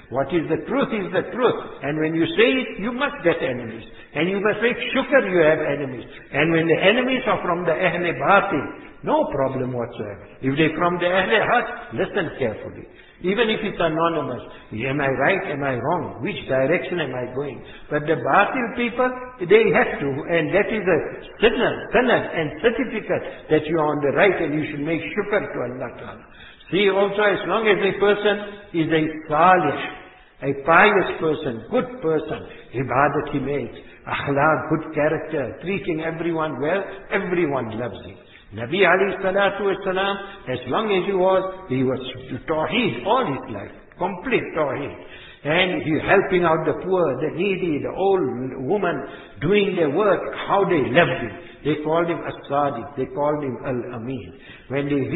What is the truth is the truth. And when you say it, you must get enemies. And you must make shukr you have enemies. And when the enemies are from the Ahle Batil, no problem whatsoever. If they're from the Ahle Haq, listen carefully. Even if it's anonymous, am I right, am I wrong? Which direction am I going? But the Batil people, they have to, and that is a sanad and certificate that you are on the right and you should make shukr to Allah Ta'ala. See also, as long as a person is a salih, a pious person, good person, ibadat he makes, akhlaq, good character, treating everyone well, everyone loves him. Nabi alayhi salatu wasalam, as long as he was tawheed all his life, complete tawheed. And he helping out the poor, the needy, the old woman, doing their work, how they loved him. They called him As-Sadiq, they called him Al-Amin. When they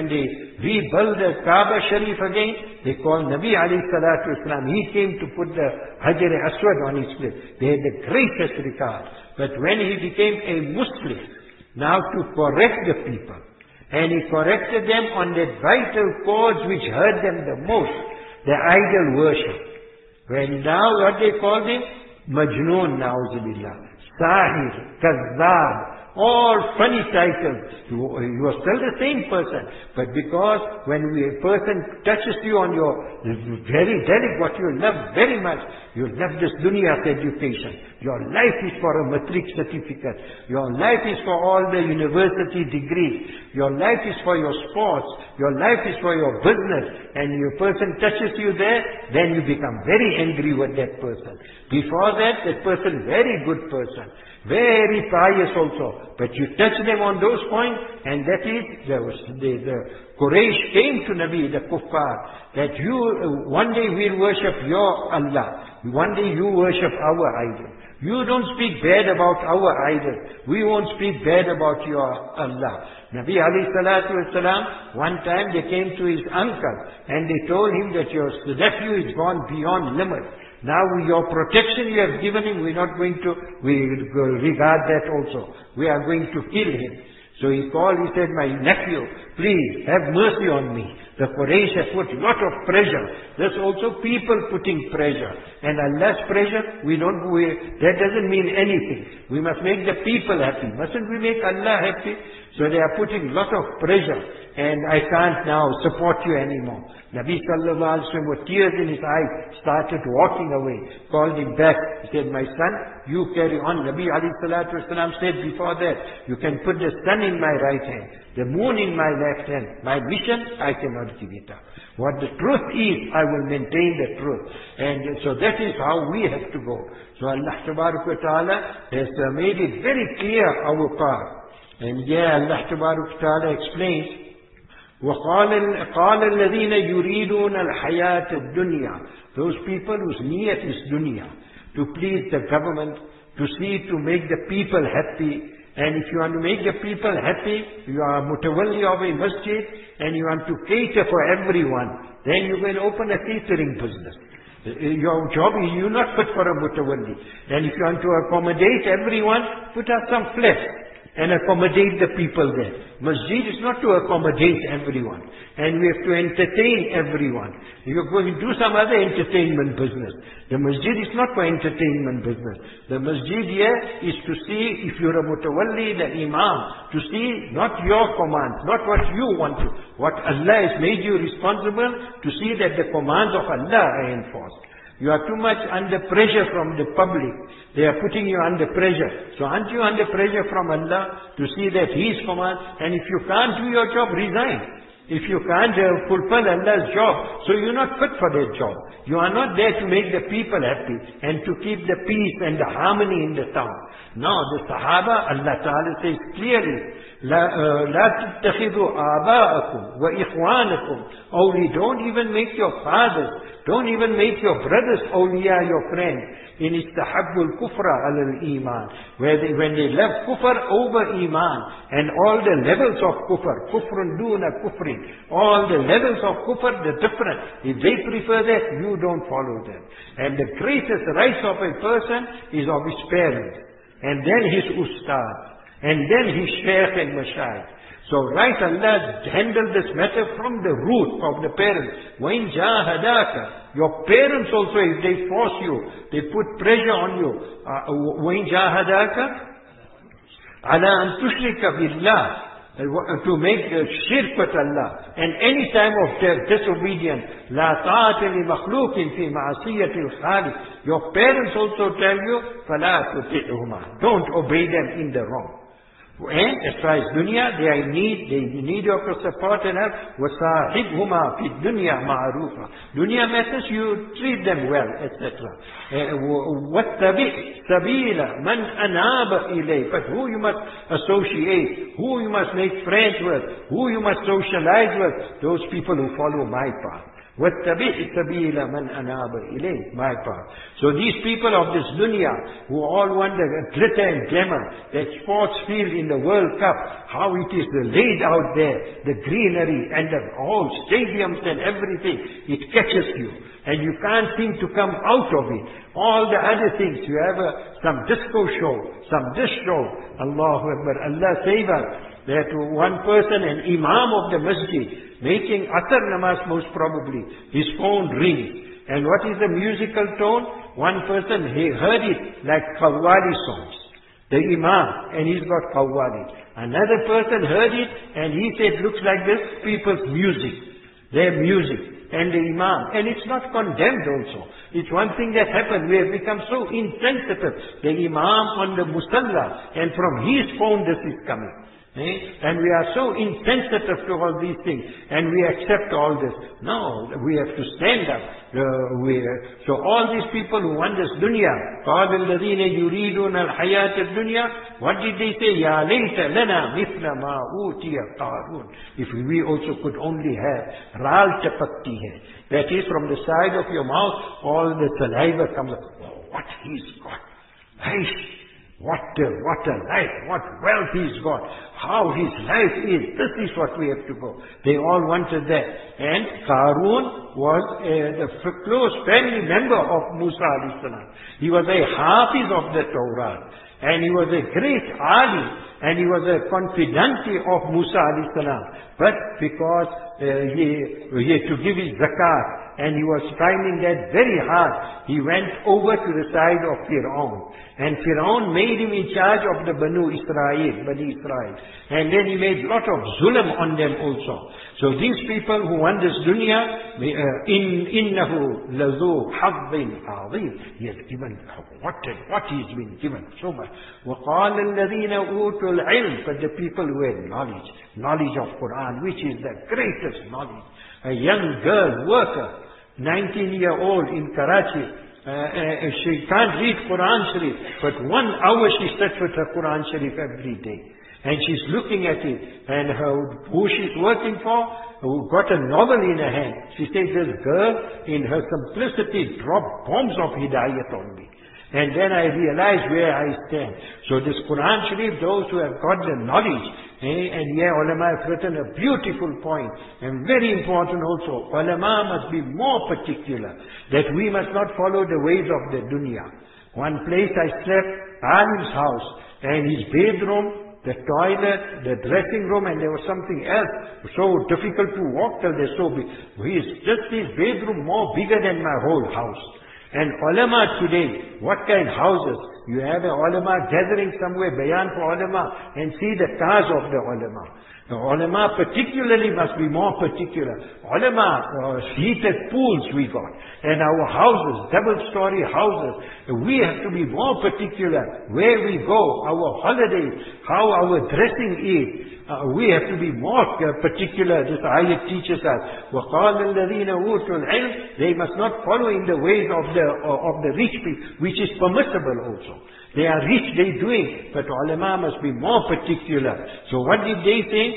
rebuilt the Kaaba Sharif again, they called Nabi alayhi salatu wasalam. He came to put the Hajar Aswad on his place. They had the greatest regard. But when he became a Muslim, now to correct the people, and he corrected them on that vital cause which hurt them the most, the idol worship. When now what they called him? Majnoon, na'uzubillah. Sahir, Kazzab, all funny titles. You are still the same person. But because when a person touches you on your very delicate, what you love very much, you love this dunyat education. Your life is for a matric certificate. Your life is for all the university degrees. Your life is for your sports. Your life is for your business. And your person touches you there, then you become very angry with that person. Before that person very good person. Very pious also. But you touch them on those points, and that is, the Quraysh came to Nabi, the kuffar, that one day we'll worship your Allah. One day you worship our idol. You don't speak bad about our idol. We won't speak bad about your Allah. Nabi alayhi salatu wasalam, one time they came to his uncle, and they told him that your nephew is gone beyond limits. Now your protection you have given him, we regard that also. We are going to kill him. So he said, my nephew, please have mercy on me. The Quraysh have put a lot of pressure. There's also people putting pressure. And Allah's pressure, that doesn't mean anything. We must make the people happy. Mustn't we make Allah happy? So they are putting a lot of pressure. And I can't now support you anymore. Nabi sallallahu alaihi wasallam with tears in his eyes started walking away. Called him back. He said, my son, you carry on. Nabi alayhi salatu wasalam said before that, you can put the sun in my right hand, the moon in my left hand. My mission, I cannot give it up. What the truth is, I will maintain the truth. And so that is how we have to go. So Allah Tabarak wa Ta'ala has made it very clear our path. And Allah Tabarak wa Ta'ala explains, وَقَالَ الَّذِينَ يُرِيدُونَ الْحَيَاةَ الدُّنْيَا. Those people whose niyat is dunya, to please the government, to make the people happy. And if you want to make the people happy, you are mutawalli of a masjid, and you want to cater for everyone, then you will open a catering business. Your job is, you're not fit for a mutawalli. And if you want to accommodate everyone, put up some flesh and accommodate the people there. Masjid is not to accommodate everyone. And we have to entertain everyone. You're going to do some other entertainment business. The masjid is not for entertainment business. The masjid here is to see, if you're a mutawalli, the imam, to see not your commands, not what you want to. What Allah has made you responsible, to see that the commands of Allah are enforced. You are too much under pressure from the public. They are putting you under pressure. So aren't you under pressure from Allah to see that His command? And if you can't do your job, resign. If you can't fulfill Allah's job, so you're not fit for that job. You are not there to make the people happy and to keep the peace and the harmony in the town. No, the Sahaba, Allah Ta'ala says clearly, لا تتخذوا آباءكم وإخوانكم. Don't even make your fathers, don't even make your brothers awliya, your friends. In istahabbul kufra alal iman, when they love kufr over iman, and all the levels of kufr, kufrun duna kufrin, all the levels of kufr, they're different. If they prefer that, you don't follow them. And the greatest rights of a person is of his parents, and then his ustad, and then his shaykh and mashayikh. So right, Allah handled this matter from the root of the parents. وَإِنْ جَاهَدَاكَ, your parents also, if they force you, they put pressure on you. وَإِنْ جَاهَدَاكَ عَلَىٰ أَن تُشْرِكَ بِاللَّهِ, to make shirk with Allah, and any time of disobedience, لا طاعة لمخلوق في معصية الخالق. Your parents also tell you, فلا تطيعهما, don't obey them in the wrong. And as far as dunya, they are in need, they need your support and help. وَصَاحِبْهُمَا فِي الدُّنْيَا مَعْرُوفًا. Dunya matters, you treat them well, etc. وَاتَّبِعْ سَبِيلَ مَنْ أَنَابَ إِلَيْهِ. But who you must associate, who you must make friends with, who you must socialize with, those people who follow my path. وَاتَّبِعْ سَبِيلَ مَنْ أَنَابَ إِلَيْهِ, my path. So these people of this dunya, who all want the glitter and glamour, that sports field in the World Cup, how it is laid out there, the greenery and the whole stadiums and everything, it catches you. And you can't seem to come out of it. All the other things, you have some disco show, some this show. Allahu Akbar, Allah save us. That one person, an imam of the masjid, making Asr namaz most probably, his phone rings. And what is the musical tone? One person, he heard it like Qawwali songs. The imam, and he's got Qawwali. Another person heard it, and he said, looks like this, people's music. Their music. And the imam. And it's not condemned also. It's one thing that happened. We have become so insensitive. The imam on the musalla, and from his phone this is coming. And we are so insensitive to all these things, and we accept all this. No, we have to stand up. So all these people who want this dunya, قَالَ الَّذِينَ يُرِيدُونَ الْحَيَاةَ الدُّنْيَا, what did they say? يَا لَيْتَ لَنَا مِثْلَ مَا أُوتِيَ قَارُونَ. If we also could only have Ral Chapakti hai. That is, from the side of your mouth, all the saliva comes up. Oh, what he's got. Aish. What a life, what wealth he's got, how his life is. This is what we have to go. They all wanted that. And Qarun was the close family member of Musa alayhi salam. He was a hafiz of the Torah. And he was a great alim. And he was a confidante of Musa alayhi salam. But because he had to give his zakat, and he was finding that very hard, he went over to the side of Fir'aun. And Fir'aun made him in charge of the Bani Israel. And then he made a lot of zulm on them also. So these people who want this dunya, إِنَّهُ لَذُو حَظٍ عَظِيمٍ. He has given, what he's been given, so much. وَقَالَ الَّذِينَ أُوتُوا الْعِلْمِ. But the people who had knowledge of Quran, which is the greatest knowledge. A young girl, worker, 19-year-old in Karachi, she can't read Quran Sharif, but 1 hour she sits with her Quran Sharif every day. And she's looking at it, and who she's working for, who got a novel in her hand. She says, this girl, in her simplicity, dropped bombs of hidayat on me. And then I realized where I stand. So this Quran Sharif, those who have got the knowledge, and here ulama have written a beautiful point, and very important also, ulama must be more particular, that we must not follow the ways of the dunya. One place I slept, Alim's house, and his bedroom, the toilet, the dressing room, and there was something else, so difficult to walk till they're so big. His bedroom more bigger than my whole house. And ulama today, what kind of houses? You have a ulama gathering somewhere, bayan for ulama, and see the cars of the ulama. The ulama particularly must be more particular. Ulama, heated pools we got. And our houses, double-story houses, we have to be more particular. Where we go, our holidays, how our dressing is. We have to be more particular. This ayat teaches us. وَقَالَ الَّذِينَ أُوتُوا الْعِلْمِ. They must not follow in the ways of the rich people, which is permissible also. They are rich, they do it, but ulama must be more particular. So what did they say?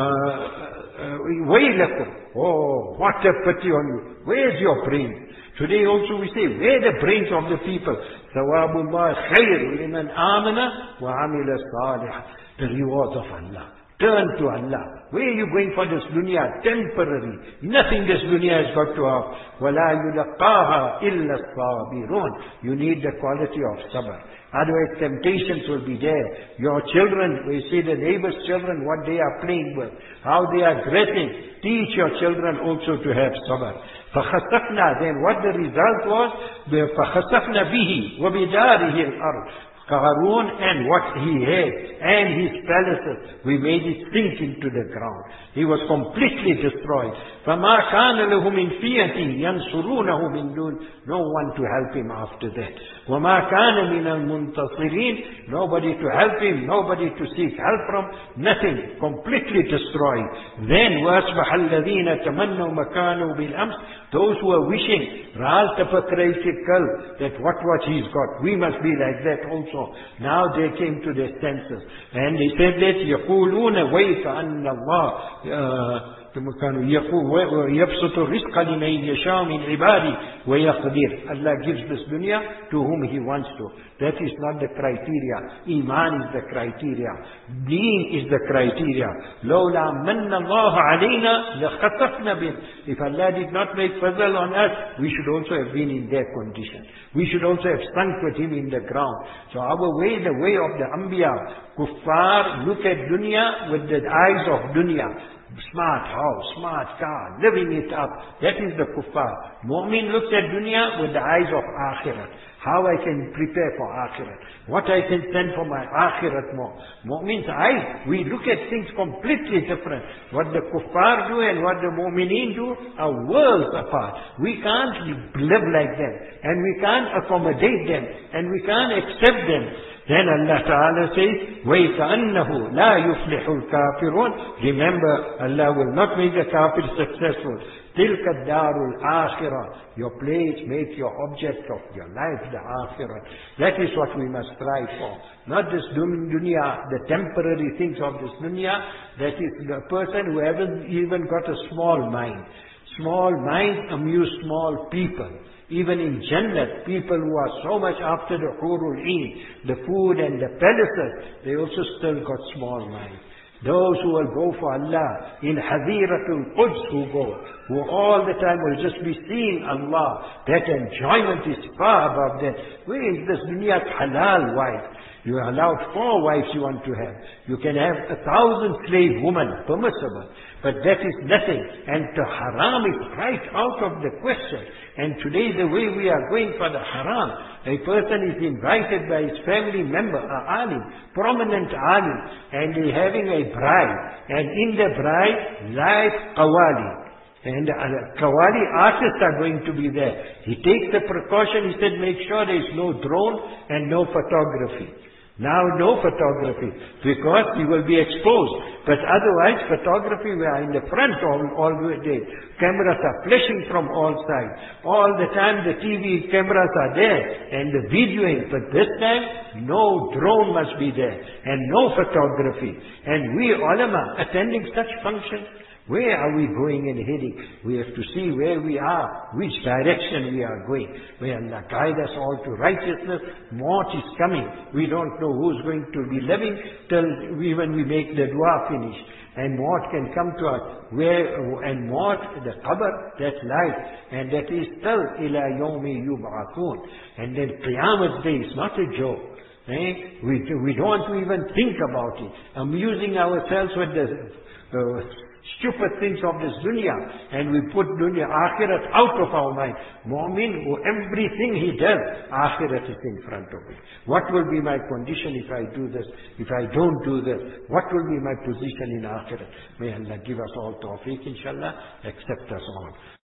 وَيْلَكُمْ. Oh, what a pity on you. Where's your brain? Today also we say, where are the brains of the people? ثَوَابُ اللَّهِ خَيْرٌ لِمَنْ آمَنَ وَعَمِلَ صَالِحًا. The rewards of Allah. Turn to Allah. Where are you going for this dunya? Temporary. Nothing this dunya has got to offer. وَلَا يُلَقَّاهَا إِلَّا الصَّابِرُونَ. You need the quality of sabr. Otherwise temptations will be there. Your children, we see the neighbor's children, what they are playing with, how they are dressing. Teach your children also to have sabr. فَخَسَفْنَا. Then what the result was? فَخَسَفْنَا بِهِ وَبِدَارِهِ الْأَرْضِ. Qarun and what he had and his palaces, we made it sink into the ground. He was completely destroyed. فَمَا كَانَ لَهُ مِنْ فِيَةٍ يَنْصُرُونَهُ مِنْ دُونِ. No one to help him after that. وَمَا كَانَ مِنَ الْمُنْتَصِرِينَ. Nobody to help him, nobody to seek help from, nothing. Completely destroyed. Then وَأَصْبَحَ الَّذِينَ تَمَنَّوْا مَكَانَهُ بِالْأَمْسِ. Those who are wishing, that what he's got, we must be like that also. Now they came to their senses. And they said that, يَقُولُونَ وَيْكَ أَنَّ اللَّهِ يَبْسُطُ الرِّزْقَ لِمَنْ يَشَاءُ مِنْ عِبَادِهِ وَيَقْدِرُ. Allah gives this dunya to whom He wants to. That is not the criteria. Iman is the criteria. Deen is the criteria. لَوْلَا مَنَّ اللَّهُ عَلَيْنَا لَخَسَفْنَا بِهِ. If Allah did not make fazl on us, we should also have been in their condition. We should also have sunk with Him in the ground. So our way, the way of the Anbiya, kuffar look at dunya with the eyes of dunya. Smart house, smart car, living it up. That is the kuffar. Mu'min looks at dunya with the eyes of akhirat. How I can prepare for akhirat. What I can send for my akhirat more. Mu'min's eyes, we look at things completely different. What the kuffar do and what the mu'mineen do are worlds apart. We can't live like them. And we can't accommodate them. And we can't accept them. Then Allah Ta'ala says, وَيْكَأَنَّهُ لَا يُفْلِحُ الْكَافِرُونَ. Remember, Allah will not make the kafir successful. تِلْكَ الدَّارُ الْآخِرَةِ. Your place, make your object of your life the akhirah. That is what we must strive for. Not this dunya, the temporary things of this dunya. That is the person who hasn't even got a small mind. Small mind amuse small people. Even in Jannat, people who are so much after the Hurul Ain, the food and the palaces, they also still got small minds. Those who will go for Allah, in Hadiratul Quds who go, who all the time will just be seeing Allah, that enjoyment is far above that. Where is this dunya halal wife? You are allowed 4 wives you want to have. You can have 1,000 slave women, permissible. But that is nothing. And the haram is right out of the question. And today the way we are going for the haram, a person is invited by his family member, a alim, prominent alim, and he having a bride. And in the bride, live qawali. And qawali artists are going to be there. He takes the precaution, he said, make sure there is no drone and no photography. Now no photography, because he will be exposed. But otherwise, photography, we are in the front all the day. Cameras are flashing from all sides. All the time the TV cameras are there, and the videoing. But this time, no drone must be there, and no photography. And we ulama attending such functions, where are we going and heading? We have to see where we are, which direction we are going. May Allah guide us all to righteousness. Maut is coming. We don't know who's going to be living till when we make the dua finish. And maut can come to us. And maut, the qabr, that life. And that is still ila yawmi yub'athun. And then Qiyamah day is not a joke. We don't want to even think about it. Amusing ourselves with the stupid things of this dunya, and we put dunya, akhirat out of our mind. Mu'min, everything he does, akhirat is in front of him. What will be my condition if I do this? If I don't do this, what will be my position in akhirat? May Allah give us all tawfiq, inshallah, accept us all.